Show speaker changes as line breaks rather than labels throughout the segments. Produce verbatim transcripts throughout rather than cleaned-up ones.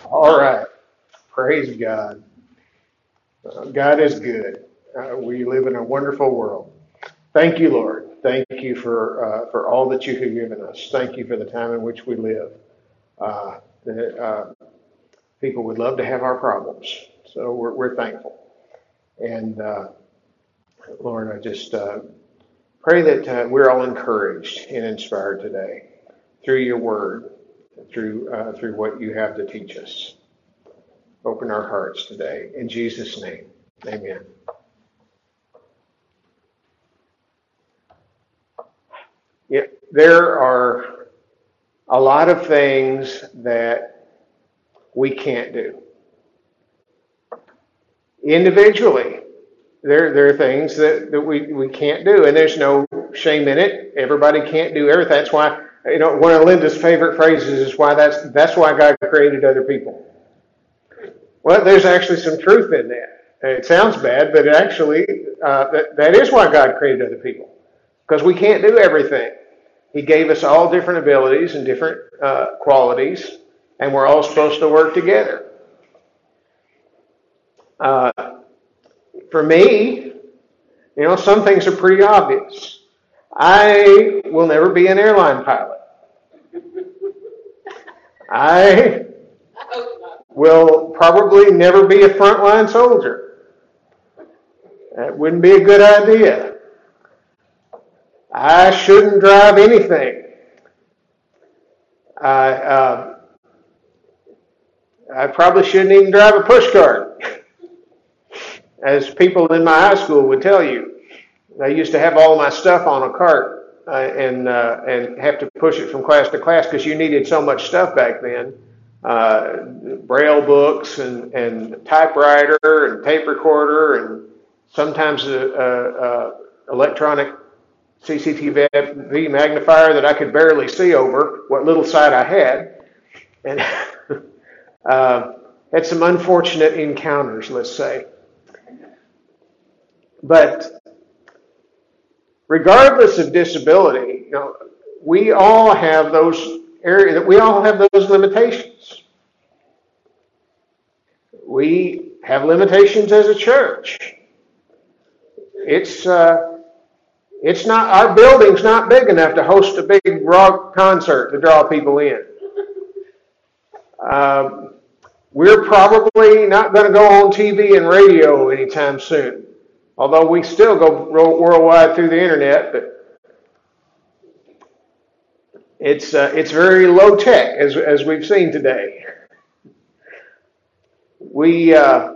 All right. Praise God. Uh, God is good. Uh, we live in a wonderful world. Thank you, Lord. Thank you for uh, for all that you have given us. Thank you for the time in which we live. Uh, the, uh, people would love to have our problems, so we're, we're thankful. And uh, Lord, I just uh, pray that uh, we're all encouraged and inspired today through your word, through uh, through what you have to teach us. Open our hearts today. In Jesus' name, amen. Yeah, there are a lot of things that we can't do. Individually, there, there are things that, that we, we can't do, and there's no shame in it. Everybody can't do everything. That's why, you know, one of Linda's favorite phrases is why that's that's why God created other people. Well, there's actually some truth in that. It sounds bad, but it actually, uh, that, that is why God created other people. Because we can't do everything. He gave us all different abilities and different uh, qualities, and we're all supposed to work together. Uh, for me, you know, some things are pretty obvious. I will never be an airline pilot. I will probably never be a frontline soldier. That wouldn't be a good idea. I shouldn't drive anything. I, uh, I probably shouldn't even drive a push cart, as people in my high school would tell you. I used to have all my stuff on a cart uh, and uh, and have to push it from class to class because you needed so much stuff back then. Uh, braille books and, and typewriter and tape recorder and sometimes a, a, a electronic C C T V magnifier that I could barely see over what little sight I had. And uh, had some unfortunate encounters, let's say. But regardless of disability, you know, we all have those areas, we all have those limitations. We have limitations as a church. It's uh, it's not, our building's not big enough to host a big rock concert to draw people in. Uh, we're probably not going to go on T V and radio anytime soon. Although we still go worldwide through the internet, but it's uh, it's very low tech, as as we've seen today. We uh,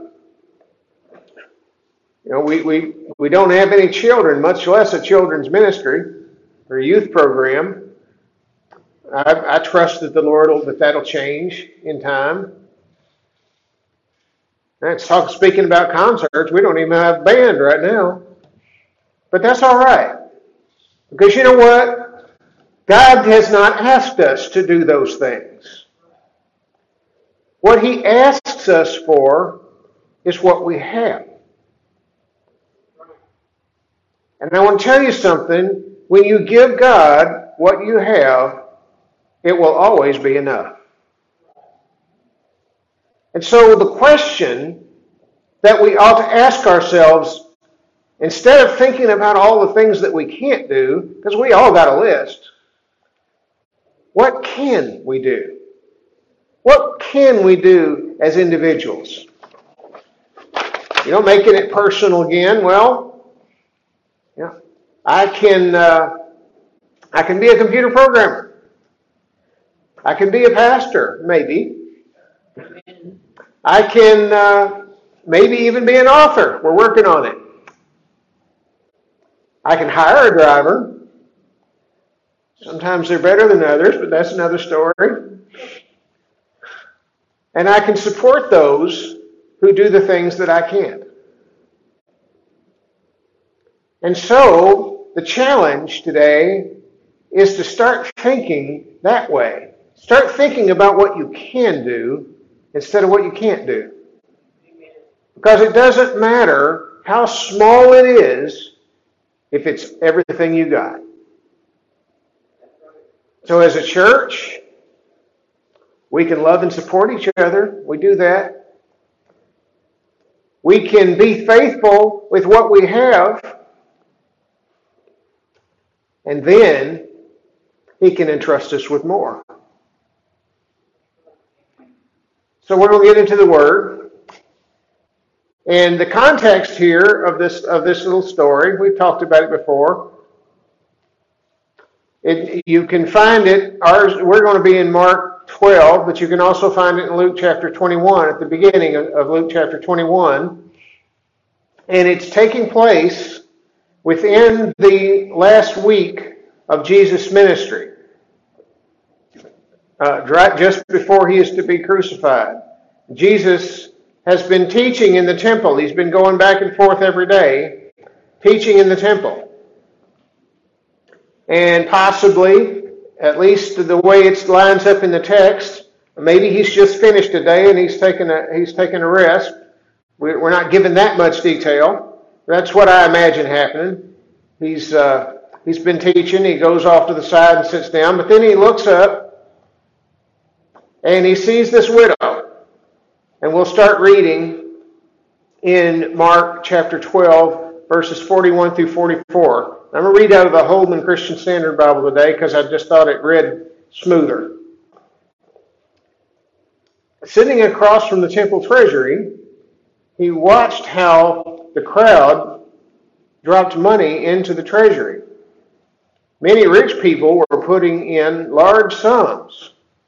you know we, we we don't have any children, much less a children's ministry or youth program. I, I trust that the Lord will that that'll change in time. That's talk, speaking about concerts, we don't even have a band right now. But that's all right. Because you know what? God has not asked us to do those things. What He asks us for is what we have. And I want to tell you something. When you give God what you have, it will always be enough. And so the question that we ought to ask ourselves, instead of thinking about all the things that we can't do, because we all got a list, what can we do? What can we do as individuals? You know, making it personal again, well, yeah, I can uh, I can be a computer programmer. I can be a pastor, maybe. I can uh, maybe even be an author. We're working on it. I can hire a driver. Sometimes they're better than others, but that's another story. And I can support those who do the things that I can't. And so the challenge today is to start thinking that way. Start thinking about what you can do instead of what you can't do. Because it doesn't matter how small it is if it's everything you got. So as a church, We can love and support each other. We do that. We can be faithful with what we have. And then He can entrust us with more. So we're going to get into the Word. And the context here of this of this little story, we've talked about it before. It, you can find it, ours, we're going to be in Mark twelve, but you can also find it in Luke chapter twenty-one, at the beginning of, of Luke chapter twenty-one. And it's taking place within the last week of Jesus' ministry, uh, just before He is to be crucified. Jesus has been teaching in the temple. He's been going back and forth every day, teaching in the temple. And possibly, at least the way it lines up in the text, maybe He's just finished a day and He's taken a, he's taken a rest. We're not given that much detail. That's what I imagine happening. He's, uh, he's been teaching. He goes off to the side and sits down. But then He looks up and He sees this widow. And we'll start reading in Mark chapter twelve, verses forty-one through forty-four. I'm going to read out of the Holman Christian Standard Bible today because I just thought it read smoother. Sitting across from the temple treasury, he watched how the crowd dropped money into the treasury. Many rich people were putting in large sums.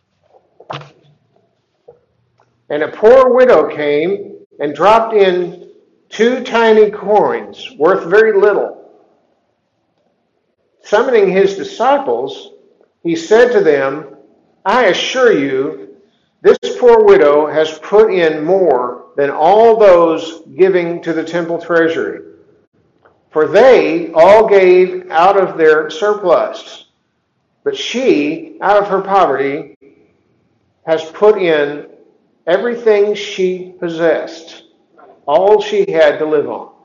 And a poor widow came and dropped in two tiny coins, worth very little. Summoning His disciples, He said to them, I assure you, this poor widow has put in more than all those giving to the temple treasury. For they all gave out of their surplus, but she, out of her poverty, has put in everything she possessed, all she had to live on.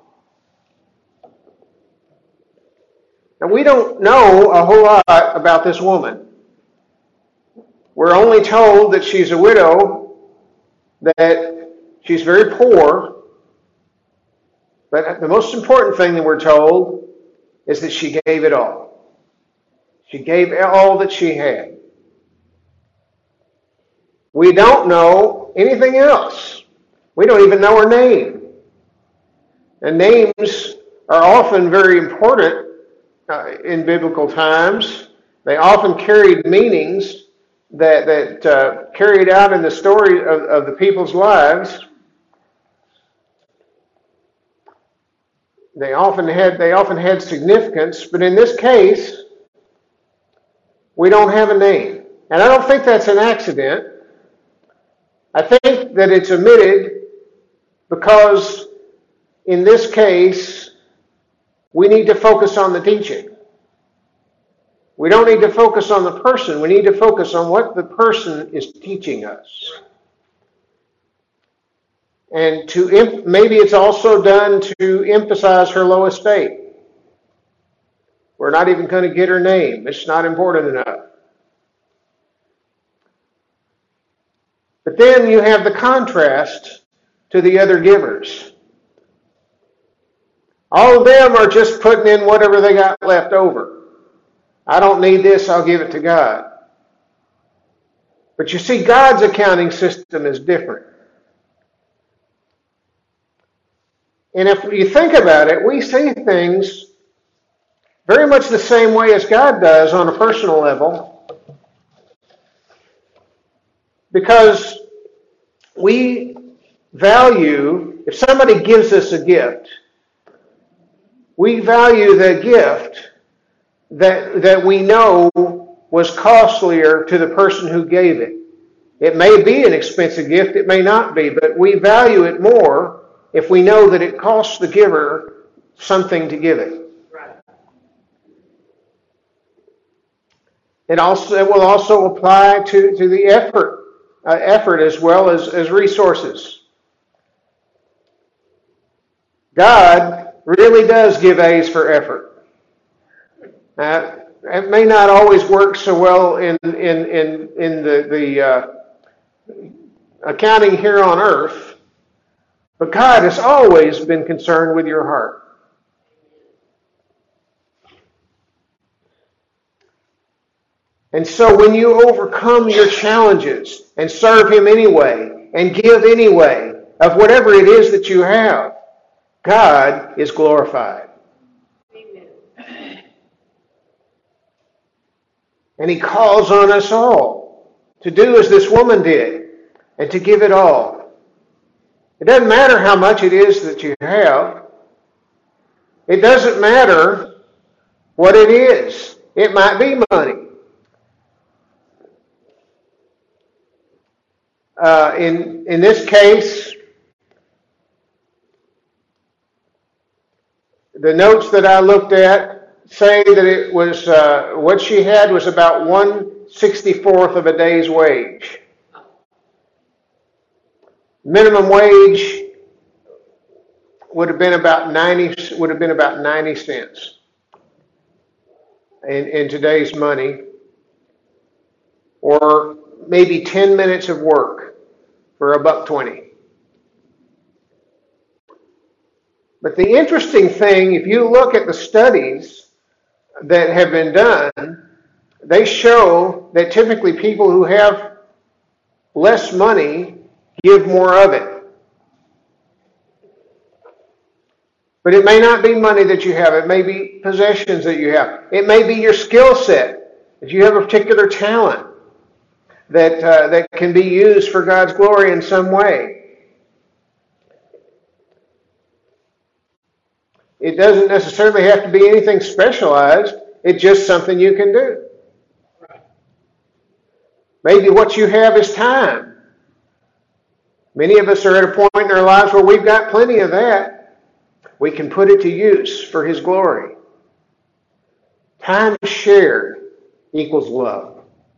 Now, we don't know a whole lot about this woman. We're only told that she's a widow, that she's very poor, but the most important thing that we're told is that she gave it all. She gave all that she had. We don't know anything else. We don't even know her name. And names are often very important uh, in biblical times. They often carried meanings that, that uh, carried out in the story of, of the people's lives. They often had they often had significance, but in this case, we don't have a name. And I don't think that's an accident. I think that it's omitted because in this case, we need to focus on the teaching. We don't need to focus on the person. We need to focus on what the person is teaching us. And to maybe it's also done to emphasize her low estate. We're not even going to get her name. It's not important enough. But then you have the contrast to the other givers. All of them are just putting in whatever they got left over. I don't need this, I'll give it to God. But you see, God's accounting system is different. And if you think about it, we see things very much the same way as God does on a personal level. Because we value, if somebody gives us a gift, we value the gift that, that we know was costlier to the person who gave it. It may be an expensive gift, it may not be, but we value it more if we know that it costs the giver something to give it. Right. It also it will also apply to, to the effort. Uh, effort as well as, as resources. God really does give A's for effort. Uh, it may not always work so well in in in, in the the uh, accounting here on earth, but God has always been concerned with your heart. And so when you overcome your challenges and serve Him anyway and give anyway of whatever it is that you have, God is glorified. Amen. And He calls on us all to do as this woman did and to give it all. It doesn't matter how much it is that you have. It doesn't matter what it is. It might be money. Uh, in, in this case, the notes that I looked at say that it was, uh, what she had was about one sixty-fourth of a day's wage. Minimum wage would have been about ninety, would have been about ninety cents in, in today's money, or maybe ten minutes of work for a buck twenty. But the interesting thing, if you look at the studies that have been done, they show that typically people who have less money give more of it. But it may not be money that you have. It may be possessions that you have. It may be your skill set, that you have a particular talent that uh, that can be used for God's glory in some way. It doesn't necessarily have to be anything specialized. It's just something you can do. Maybe what you have is time. Many of us are at a point in our lives where we've got plenty of that. We can put it to use for His glory. Time shared equals love.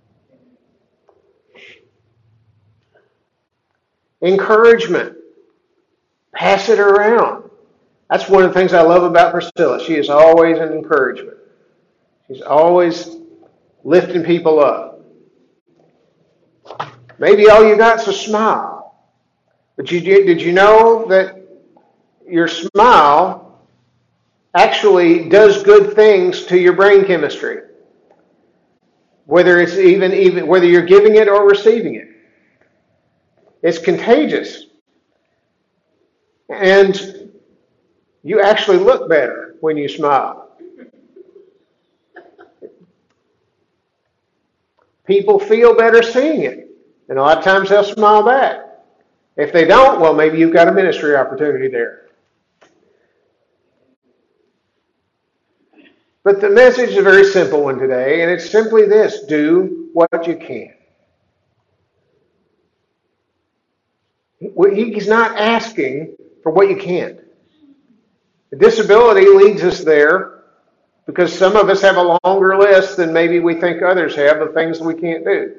Encouragement. Pass it around. That's one of the things I love about Priscilla. She is always an encouragement. She's always lifting people up. Maybe all you got is a smile. But you, did you know that your smile actually does good things to your brain chemistry? Whether it's even, even whether you're giving it or receiving it. It's contagious. And you actually look better when you smile. People feel better seeing it. And a lot of times they'll smile back. If they don't, well, maybe you've got a ministry opportunity there. But the message is a very simple one today, and it's simply this: do what you can. He's not asking for what you can't. The disability leads us there because some of us have a longer list than maybe we think others have of things we can't do.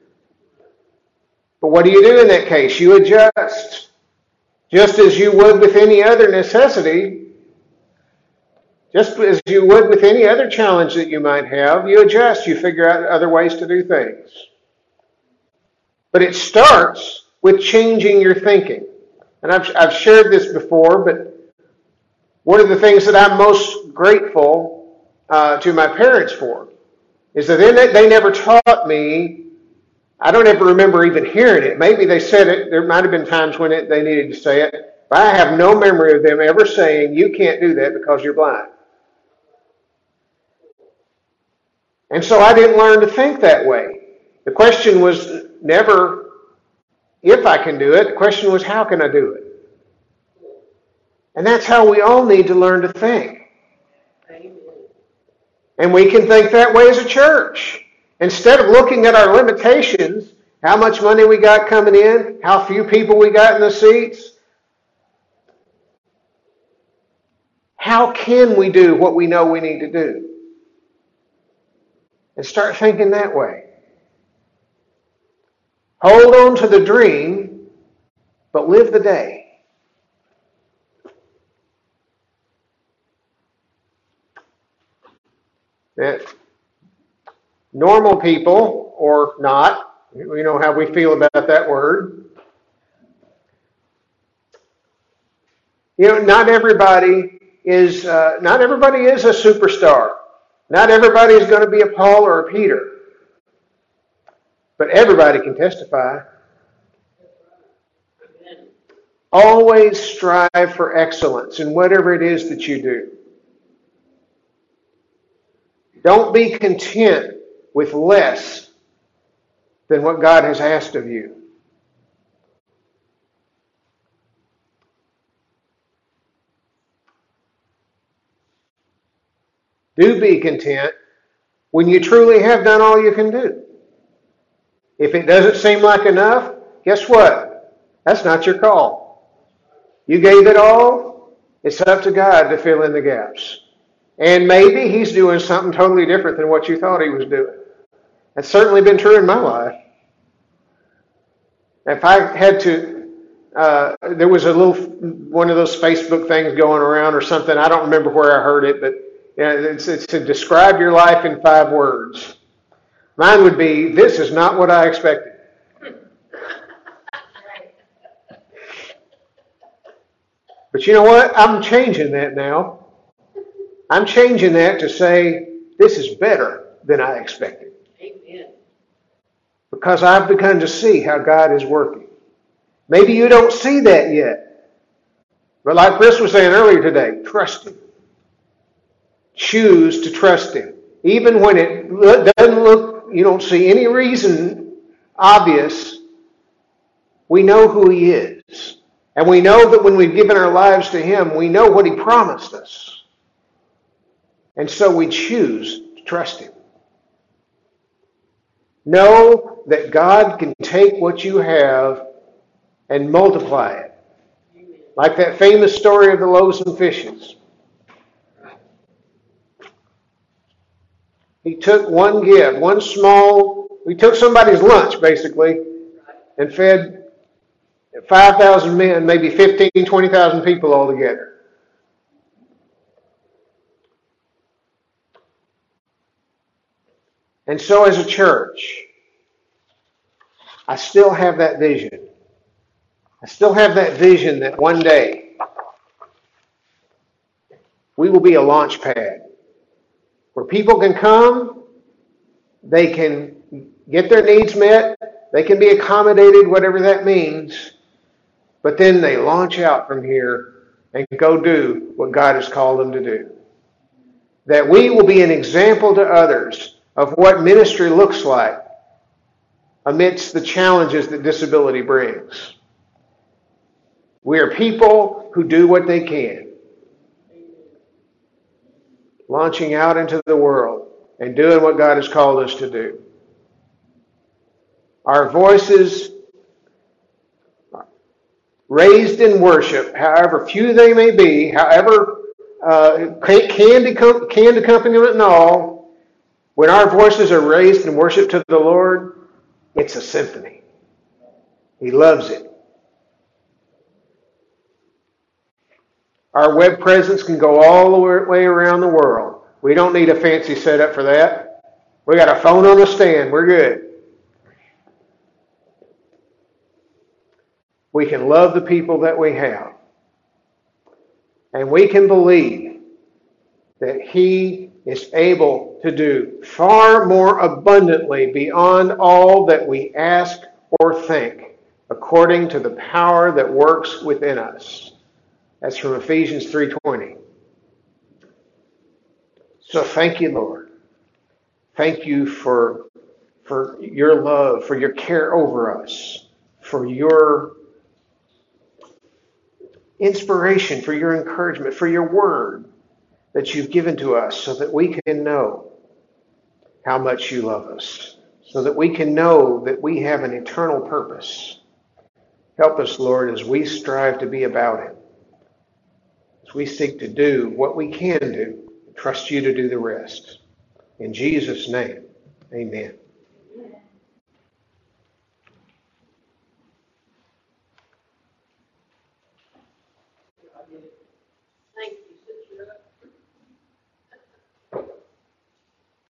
But what do you do in that case? You adjust. Just as you would with any other necessity, just as you would with any other challenge that you might have, you adjust. You figure out other ways to do things. But it starts with changing your thinking. And I've, I've shared this before, but one of the things that I'm most grateful uh, to my parents for is that they, they never taught me. I don't ever remember even hearing it. Maybe they said it. There might have been times when it, they needed to say it. But I have no memory of them ever saying, you can't do that because you're blind. And so I didn't learn to think that way. The question was never if I can do it. The question was, how can I do it? And that's how we all need to learn to think. Amen. And we can think that way as a church. Instead of looking at our limitations, how much money we got coming in, how few people we got in the seats, how can we do what we know we need to do? And start thinking that way. Hold on to the dream, but live the day. That normal people, or not, We know how we feel about that word. You know, not everybody is uh, not everybody is a superstar. Not everybody is going to be a Paul or a Peter. But everybody can testify. Always strive for excellence in whatever it is that you do. Don't be content with less than what God has asked of you. Do be content when you truly have done all you can do. If it doesn't seem like enough, guess what? That's not your call. You gave it all. It's up to God to fill in the gaps. And maybe He's doing something totally different than what you thought He was doing. That's certainly been true in my life. If I had to, uh, there was a little, one of those Facebook things going around or something. I don't remember where I heard it, but you know, it's, it's to describe your life in five words. Mine would be, this is not what I expected. But you know what? I'm changing that now. I'm changing that to say, this is better than I expected. Amen. Because I've begun to see how God is working. Maybe you don't see that yet. But like Chris was saying earlier today, trust Him. Choose to trust Him. Even when it doesn't look, you don't see any reason obvious, we know who He is. And we know that when we've given our lives to Him, we know what He promised us. And so we choose to trust Him. Know that God can take what you have and multiply it. Like that famous story of the loaves and fishes. He took one gift, one small, he took somebody's lunch basically, and fed five thousand men, maybe fifteen, twenty thousand people altogether. And so as a church, I still have that vision. I still have that vision that one day we will be a launch pad where people can come, they can get their needs met, they can be accommodated, whatever that means, but then they launch out from here and go do what God has called them to do. That we will be an example to others of what ministry looks like amidst the challenges that disability brings. We are people who do what they can. Launching out into the world and doing what God has called us to do. Our voices raised in worship, however few they may be, however uh, canned, canned accompaniment and all, when our voices are raised in worship to the Lord, it's a symphony. He loves it. Our web presence can go all the way around the world. We don't need a fancy setup for that. We got a phone on a stand. We're good. We can love the people that we have. And we can believe that He is able to do far more abundantly beyond all that we ask or think, according to the power that works within us. That's from Ephesians three twenty. So thank you, Lord. Thank you for, for your love, for your care over us, for your inspiration, for your encouragement, for your word that you've given to us so that we can know how much you love us, so that we can know that we have an eternal purpose. Help us, Lord, as we strive to be about it, as we seek to do what we can do, trust you to do the rest. In Jesus' name, amen.